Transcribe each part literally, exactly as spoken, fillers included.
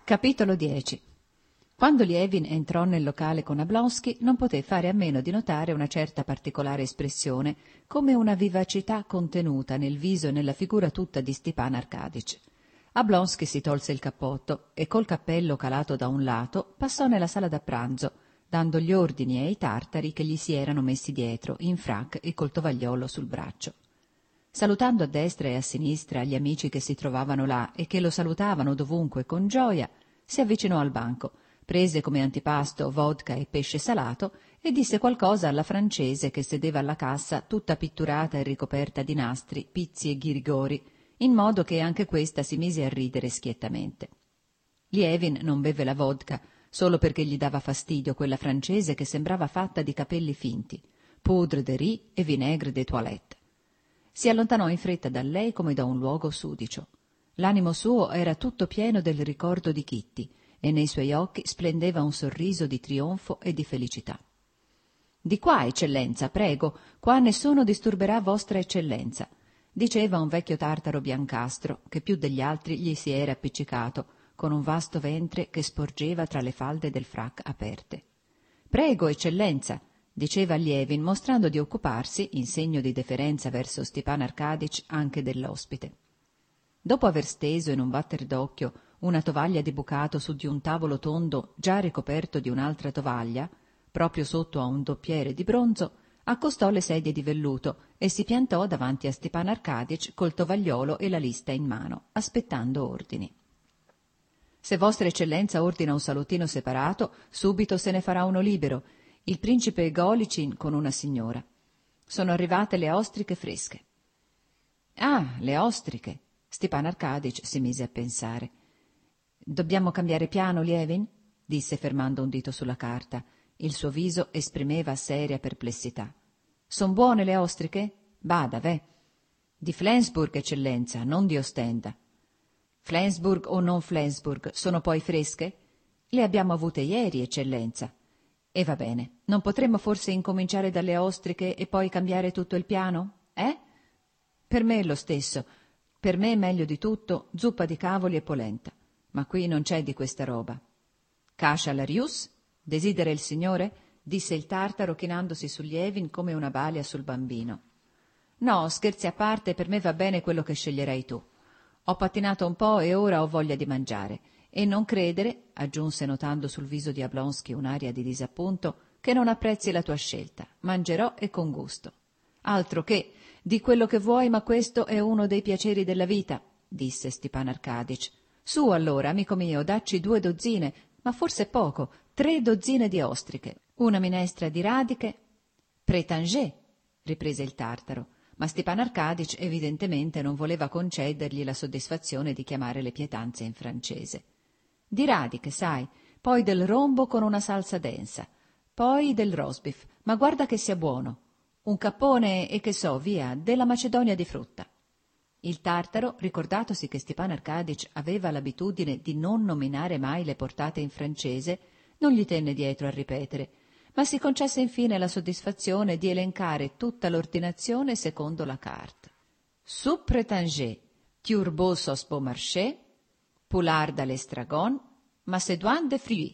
Capitolo dieci. Quando Lievin entrò nel locale con Oblonsky non poté fare a meno di notare una certa particolare espressione, come una vivacità contenuta nel viso e nella figura tutta di Stepan Arkadych. Oblonsky si tolse il cappotto e col cappello calato da un lato passò nella sala da pranzo, dando gli ordini ai tartari che gli si erano messi dietro, in frac e col tovagliolo sul braccio. Salutando a destra e a sinistra gli amici che si trovavano là e che lo salutavano dovunque con gioia, si avvicinò al banco, prese come antipasto vodka e pesce salato e disse qualcosa alla francese che sedeva alla cassa tutta pitturata e ricoperta di nastri, pizzi e ghirigori, in modo che anche questa si mise a ridere schiettamente. Lievin non beve la vodka solo perché gli dava fastidio quella francese che sembrava fatta di capelli finti, poudre de riz e vinaigre de toilette. Si allontanò in fretta da lei come da un luogo sudicio. L'animo suo era tutto pieno del ricordo di Kitty e nei suoi occhi splendeva un sorriso di trionfo e di felicità. «Di qua, eccellenza, prego, qua nessuno disturberà vostra eccellenza», diceva un vecchio tartaro biancastro che più degli altri gli si era appiccicato, con un vasto ventre che sporgeva tra le falde del frac aperte. «Prego, eccellenza», diceva Lievin, mostrando di occuparsi, in segno di deferenza verso Stepan Arkadych, anche dell'ospite. Dopo aver steso in un batter d'occhio una tovaglia di bucato su di un tavolo tondo già ricoperto di un'altra tovaglia, proprio sotto a un doppiere di bronzo, accostò le sedie di velluto e si piantò davanti a Stepan Arkadych col tovagliolo e la lista in mano, aspettando ordini. «Se vostra eccellenza ordina un salutino separato, subito se ne farà uno libero. Il principe Golicin con una signora. Sono arrivate le ostriche fresche». «Ah, le ostriche!» Stepan Arkadych si mise a pensare. «Dobbiamo cambiare piano, Lievin?» disse fermando un dito sulla carta. Il suo viso esprimeva seria perplessità. «Son buone le ostriche? Bada, ve. Di Flensburg, eccellenza, non di Ostenda». «Flensburg o non Flensburg, sono poi fresche?» «Le abbiamo avute ieri, eccellenza». «E va bene, non potremmo forse incominciare dalle ostriche e poi cambiare tutto il piano? Eh?» «Per me è lo stesso. Per me, meglio di tutto, zuppa di cavoli e polenta. Ma qui non c'è di questa roba». «Cascia l'arius? Desidera il signore?» disse il tartaro chinandosi su Lievin come una balia sul bambino. «No, scherzi a parte, per me va bene quello che sceglierai tu. Ho pattinato un po' e ora ho voglia di mangiare. E non credere», aggiunse notando sul viso di Oblonsky un'aria di disappunto, «che non apprezzi la tua scelta. Mangerò e con gusto». «Altro che, di quello che vuoi, ma questo è uno dei piaceri della vita», disse Stepan Arkadych. «Su allora, amico mio, dacci due dozzine, ma forse poco, tre dozzine di ostriche, una minestra di radiche». «Prétanger», riprese il tartaro, ma Stepan Arkadych evidentemente non voleva concedergli la soddisfazione di chiamare le pietanze in francese. «Di radiche, sai, poi del rombo con una salsa densa, poi del rosbif, ma guarda che sia buono, un cappone e che so, via, della Macedonia di frutta». Il tartaro, ricordatosi che Stepan Arkadych aveva l'abitudine di non nominare mai le portate in francese, non gli tenne dietro a ripetere, ma si concesse infine la soddisfazione di elencare tutta l'ordinazione secondo la carte. «Soupe prétanger, turbo sauce beaumarchais, poulard à l'estragon, macédoine de fruits».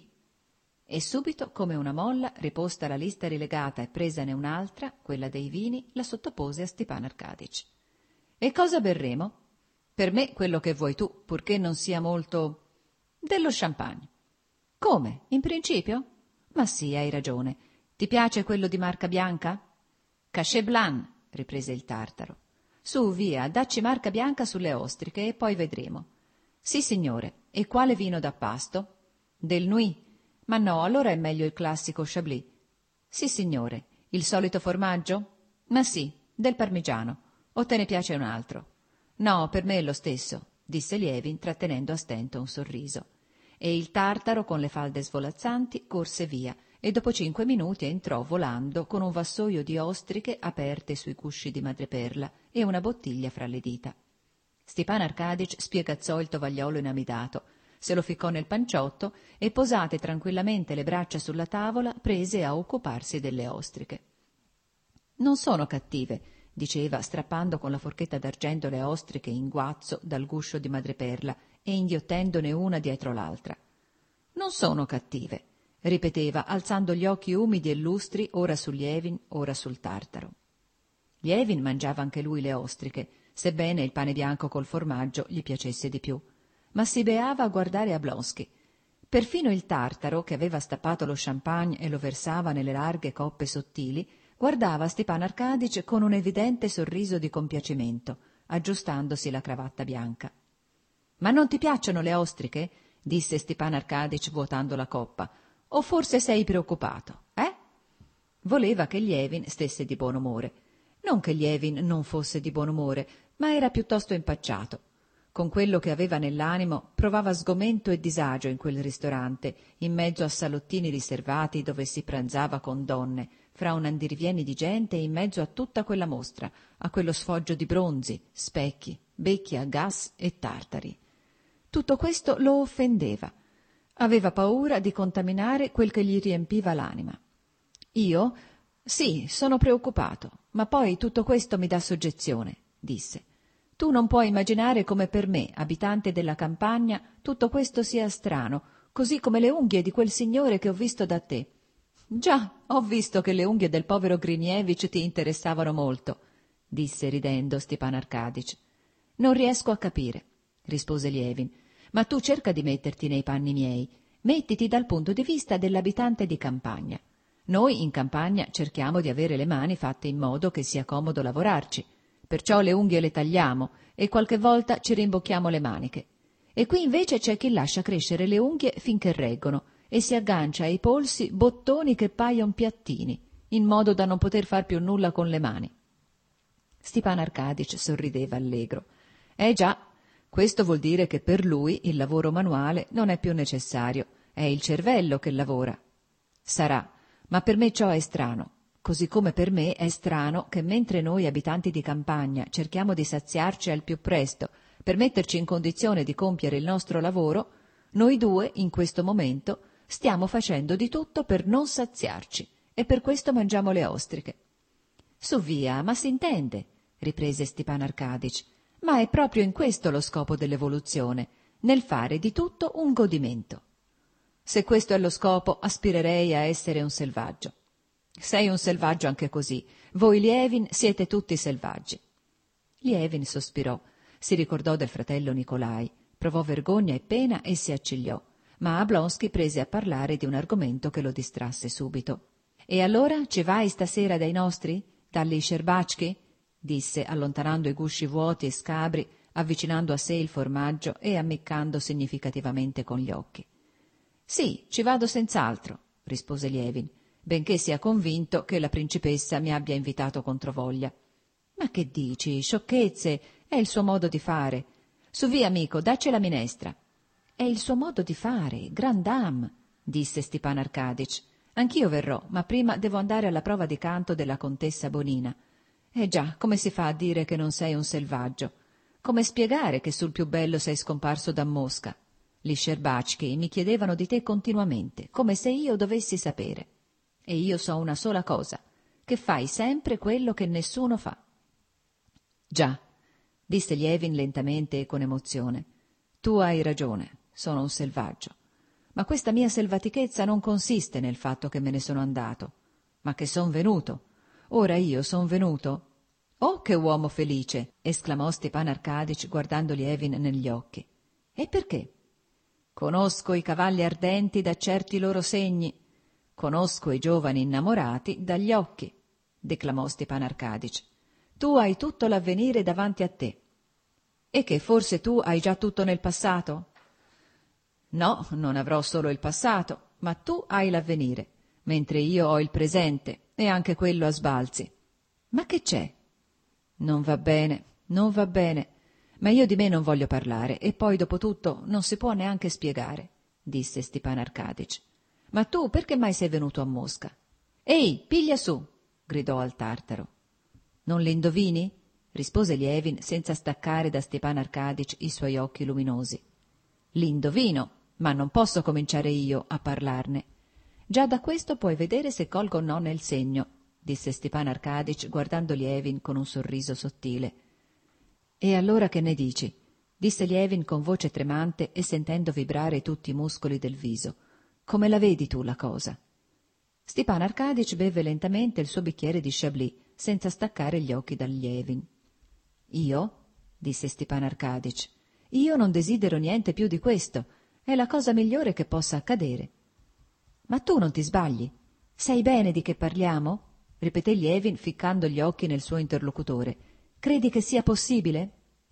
E subito, come una molla, riposta la lista rilegata e presane un'altra, quella dei vini, la sottopose a Stepan Arkadych. «E cosa berremo?» «Per me quello che vuoi tu, purché non sia molto...» «Dello champagne». «Come? In principio?» «Ma sì, hai ragione. Ti piace quello di marca bianca?» «Cachet blanc», riprese il tartaro. «Su, via, dacci marca bianca sulle ostriche e poi vedremo». «Sì, signore. E quale vino da pasto?» «Del Nuit». «Ma no, allora è meglio il classico Chablis». «Sì, signore. Il solito formaggio?» «Ma sì, del parmigiano. O te ne piace un altro?» «No, per me è lo stesso», disse Lievin trattenendo a stento un sorriso. E il tartaro, con le falde svolazzanti, corse via e dopo cinque minuti entrò volando con un vassoio di ostriche aperte sui cusci di madreperla e una bottiglia fra le dita. Stepan Arkadych spiegazzò il tovagliolo inamidato, se lo ficcò nel panciotto e, posate tranquillamente le braccia sulla tavola, prese a occuparsi delle ostriche. «Non sono cattive», diceva, strappando con la forchetta d'argento le ostriche in guazzo dal guscio di madreperla e inghiottendone una dietro l'altra. Non sono cattive, ripeteva, alzando gli occhi umidi e lustri ora su Lievin, ora sul tartaro. Lievin mangiava anche lui le ostriche, sebbene il pane bianco col formaggio gli piacesse di più, ma si beava a guardare Oblonsky. Perfino il tartaro, che aveva stappato lo champagne e lo versava nelle larghe coppe sottili, guardava Stepan Arcadic con un evidente sorriso di compiacimento, aggiustandosi la cravatta bianca. «Ma non ti piacciono le ostriche?» disse Stepan Arcadic vuotando la coppa. «O forse sei preoccupato, eh?» Voleva che Lievin stesse di buon umore. Non che Lievin non fosse di buon umore, ma era piuttosto impacciato. Con quello che aveva nell'animo provava sgomento e disagio in quel ristorante, in mezzo a salottini riservati dove si pranzava con donne, fra un andirivieni di gente e in mezzo a tutta quella mostra, a quello sfoggio di bronzi, specchi, becchi a gas e tartari. Tutto questo lo offendeva. Aveva paura di contaminare quel che gli riempiva l'anima. «Io? Sì, sono preoccupato, ma poi tutto questo mi dà soggezione», disse. «Tu non puoi immaginare come per me, abitante della campagna, tutto questo sia strano, così come le unghie di quel signore che ho visto da te». «Già, ho visto che le unghie del povero Grinievich ti interessavano molto», disse ridendo Stepan Arcadic. «Non riesco a capire», rispose Lievin, «ma tu cerca di metterti nei panni miei. Mettiti dal punto di vista dell'abitante di campagna. Noi in campagna cerchiamo di avere le mani fatte in modo che sia comodo lavorarci, perciò le unghie le tagliamo e qualche volta ci rimbocchiamo le maniche. E qui invece c'è chi lascia crescere le unghie finché reggono e si aggancia ai polsi bottoni che paion piattini, in modo da non poter far più nulla con le mani». Stepan Arcadic sorrideva allegro. «Eh già, questo vuol dire che per lui il lavoro manuale non è più necessario, è il cervello che lavora». «Sarà, ma per me ciò è strano, così come per me è strano che mentre noi abitanti di campagna cerchiamo di saziarci al più presto per metterci in condizione di compiere il nostro lavoro, noi due, in questo momento, stiamo facendo di tutto per non saziarci e per questo mangiamo le ostriche». «Su via, ma s'intende», riprese Stepan Arcadic, «ma è proprio in questo lo scopo dell'evoluzione, nel fare di tutto un godimento». «Se questo è lo scopo, aspirerei a essere un selvaggio». «Sei un selvaggio anche così. Voi Lievin siete tutti selvaggi». Lievin sospirò, si ricordò del fratello Nicolai, provò vergogna e pena e si accigliò, ma Oblonsky prese a parlare di un argomento che lo distrasse subito. «E allora ci vai stasera dai nostri? Dalli Scerbački?» disse, allontanando i gusci vuoti e scabri, avvicinando a sé il formaggio e ammiccando significativamente con gli occhi. «Sì, ci vado senz'altro», rispose Lievin, benché sia convinto che la principessa mi abbia invitato controvoglia. «Ma che dici? Sciocchezze! È il suo modo di fare. Su via, amico, dacci la minestra». «È il suo modo di fare, gran dame», disse Stepan Arcadic. «Anch'io verrò, ma prima devo andare alla prova di canto della contessa Bonina». «Eh già, come si fa a dire che non sei un selvaggio? Come spiegare che sul più bello sei scomparso da Mosca? Gli Scerbački mi chiedevano di te continuamente, come se io dovessi sapere. E io so una sola cosa, che fai sempre quello che nessuno fa». «Già», disse Lievin lentamente e con emozione, «tu hai ragione, sono un selvaggio. Ma questa mia selvatichezza non consiste nel fatto che me ne sono andato, ma che son venuto. Ora io son venuto». «Oh, che uomo felice!» esclamò Stepan Arcadic guardando Lievin negli occhi. «E perché?» «Conosco i cavalli ardenti da certi loro segni, conosco i giovani innamorati dagli occhi», declamò Stepan Arcadic. «Tu hai tutto l'avvenire davanti a te». «E che forse tu hai già tutto nel passato?» «No, non avrò solo il passato, ma tu hai l'avvenire, mentre io ho il presente, e anche quello a sbalzi». «Ma che c'è?» «Non va bene, non va bene, ma io di me non voglio parlare, e poi dopo tutto non si può neanche spiegare», disse Stepan Arcadic. «Ma tu perché mai sei venuto a Mosca?» «Ehi, piglia su!» gridò al tartaro. «Non l'indovini?» rispose Lievin senza staccare da Stepan Arcadic i suoi occhi luminosi. «L'indovino, ma non posso cominciare io a parlarne». «Già da questo puoi vedere se colgo o no nel segno», disse Stepan Arcadic guardando Lievin con un sorriso sottile. «E allora che ne dici?» disse Lievin con voce tremante e sentendo vibrare tutti i muscoli del viso. Come la vedi tu la cosa?» Stepan Arkadych beve lentamente il suo bicchiere di Chablis, senza staccare gli occhi da Lievin. «Io?» disse Stepan Arkadych. «Io non desidero niente più di questo. È la cosa migliore che possa accadere». «Ma tu non ti sbagli? Sai bene di che parliamo?» ripeté Lievin, ficcando gli occhi nel suo interlocutore. «Credi che sia possibile?»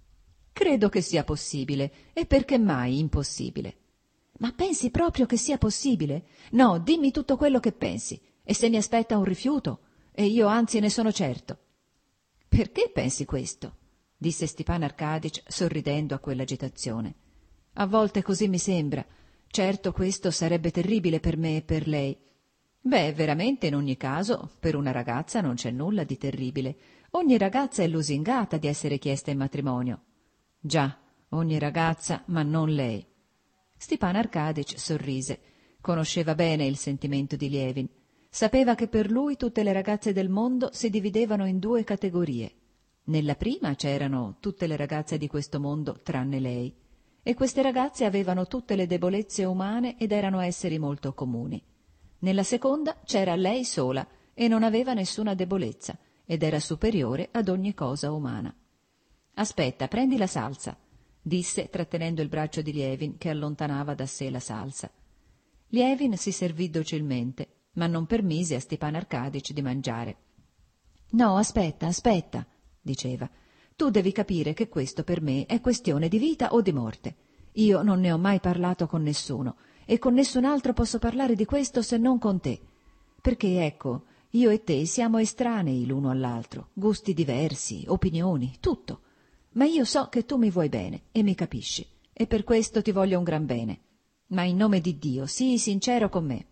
«Credo che sia possibile. E perché mai impossibile?» «Ma pensi proprio che sia possibile? No, dimmi tutto quello che pensi. E se mi aspetta un rifiuto? E io anzi ne sono certo». «Perché pensi questo?» disse Stepan Arkadych, sorridendo a quell'agitazione. «A volte così mi sembra. Certo, questo sarebbe terribile per me e per lei». «Beh, veramente in ogni caso, per una ragazza non c'è nulla di terribile. Ogni ragazza è lusingata di essere chiesta in matrimonio». «Già, ogni ragazza, ma non lei». Stepan Arkadych sorrise. Conosceva bene il sentimento di Lievin. Sapeva che per lui tutte le ragazze del mondo si dividevano in due categorie. Nella prima c'erano tutte le ragazze di questo mondo tranne lei, e queste ragazze avevano tutte le debolezze umane ed erano esseri molto comuni. Nella seconda c'era lei sola e non aveva nessuna debolezza ed era superiore ad ogni cosa umana. «Aspetta, prendi la salsa», disse trattenendo il braccio di Lievin che allontanava da sé la salsa. Lievin si servì docilmente, ma non permise a Stepan Arkadych di mangiare. «No, aspetta, aspetta», diceva. «Tu devi capire che questo per me è questione di vita o di morte. Io non ne ho mai parlato con nessuno e con nessun altro posso parlare di questo se non con te. Perché, ecco, io e te siamo estranei l'uno all'altro, gusti diversi, opinioni, tutto. Ma io so che tu mi vuoi bene e mi capisci, e per questo ti voglio un gran bene. Ma in nome di Dio, sii sincero con me».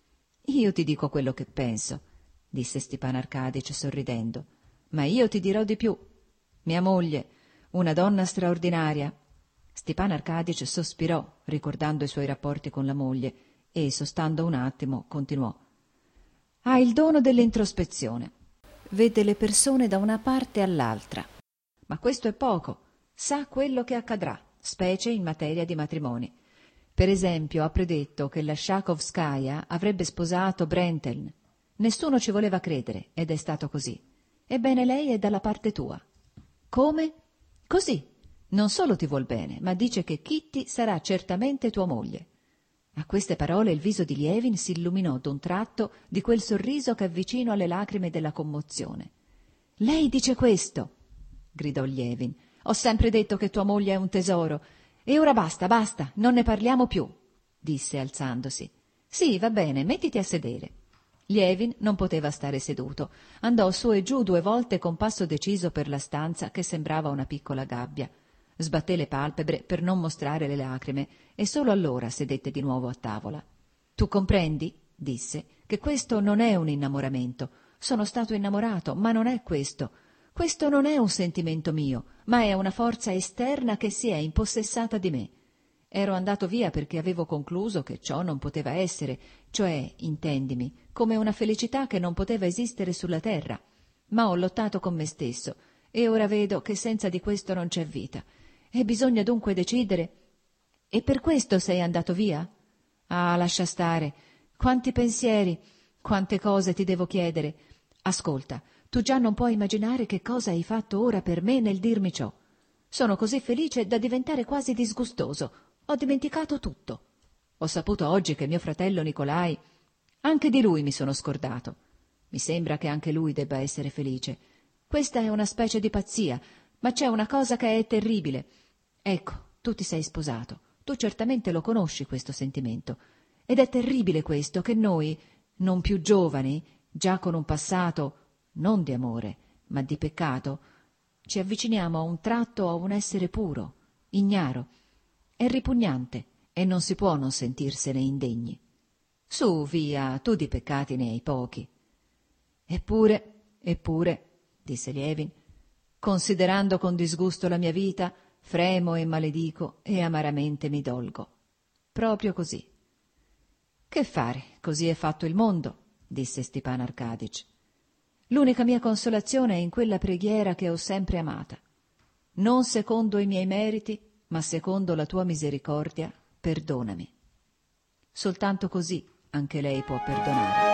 «Io ti dico quello che penso», disse Stepan Arkadych sorridendo. «Ma io ti dirò di più. Mia moglie, una donna straordinaria». Stepan Arkadych sospirò, ricordando i suoi rapporti con la moglie, e, sostando un attimo, continuò. «Ha il dono dell'introspezione. Vede le persone da una parte all'altra. Ma questo è poco. Sa quello che accadrà, specie in materia di matrimoni. Per esempio, ha predetto che la Sciakovskaja avrebbe sposato Brenteln. Nessuno ci voleva credere, ed è stato così. Ebbene, lei è dalla parte tua». «Come?» «Così. Non solo ti vuol bene, ma dice che Kitty sarà certamente tua moglie». A queste parole il viso di Lievin si illuminò d'un tratto di quel sorriso che è vicino alle lacrime della commozione. «Lei dice questo?» gridò Lievin. «Ho sempre detto che tua moglie è un tesoro. E ora basta, basta, non ne parliamo più», disse alzandosi. «Sì, va bene, mettiti a sedere». Lievin non poteva stare seduto. Andò su e giù due volte con passo deciso per la stanza che sembrava una piccola gabbia. Sbatté le palpebre per non mostrare le lacrime e solo allora sedette di nuovo a tavola. «Tu comprendi?» disse, «che questo non è un innamoramento. Sono stato innamorato, ma non è questo. Questo non è un sentimento mio, ma è una forza esterna che si è impossessata di me. Ero andato via perché avevo concluso che ciò non poteva essere, cioè, intendimi, come una felicità che non poteva esistere sulla terra. Ma ho lottato con me stesso e ora vedo che senza di questo non c'è vita. E bisogna dunque decidere. E per questo sei andato via? Ah, lascia stare. Quanti pensieri, quante cose ti devo chiedere. Ascolta, tu già non puoi immaginare che cosa hai fatto ora per me nel dirmi ciò. Sono così felice da diventare quasi disgustoso. Ho dimenticato tutto. Ho saputo oggi che mio fratello Nicolai... Anche di lui mi sono scordato. Mi sembra che anche lui debba essere felice. Questa è una specie di pazzia, ma c'è una cosa che è terribile. Ecco, tu ti sei sposato. Tu certamente lo conosci questo sentimento. Ed è terribile questo, che noi, non più giovani, già con un passato, non di amore, ma di peccato, ci avviciniamo a un tratto a un essere puro, ignaro. È ripugnante e non si può non sentirsene indegni. Su, via, tu di peccati ne hai pochi. Eppure, eppure, disse Lievin, considerando con disgusto la mia vita, fremo e maledico e amaramente mi dolgo. Proprio così. Che fare, così è fatto il mondo, disse Stepan Arkadych. L'unica mia consolazione è in quella preghiera che ho sempre amata. Non secondo i miei meriti, ma secondo la tua misericordia, perdonami. Soltanto così anche lei può perdonare.